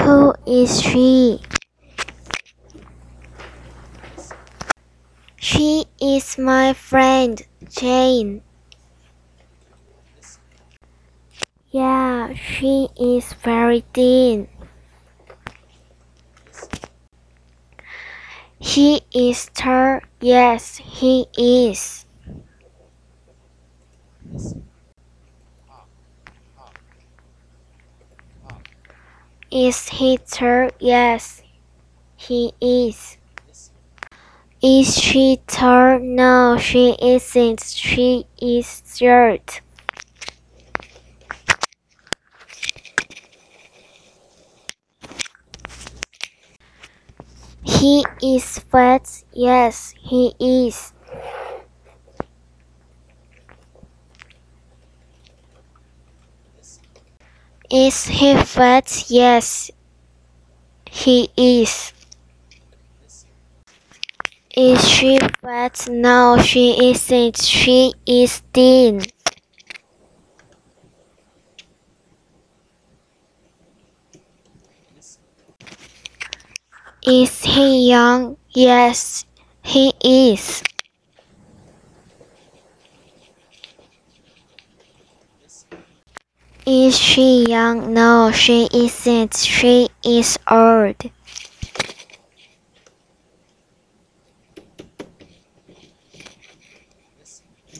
Who is she? She is my friend, Jane. Yeah, she is very thin. He is tall. Yes, he is. Is he tall? Yes, he is. Is she tall? No, she isn't. She is short. He is fat. Yes, he is. Is he fat? Yes, he is. Is she fat? No, she isn't. She is thin. Is he young? Yes, he is. Is she young? No, she isn't. She is old.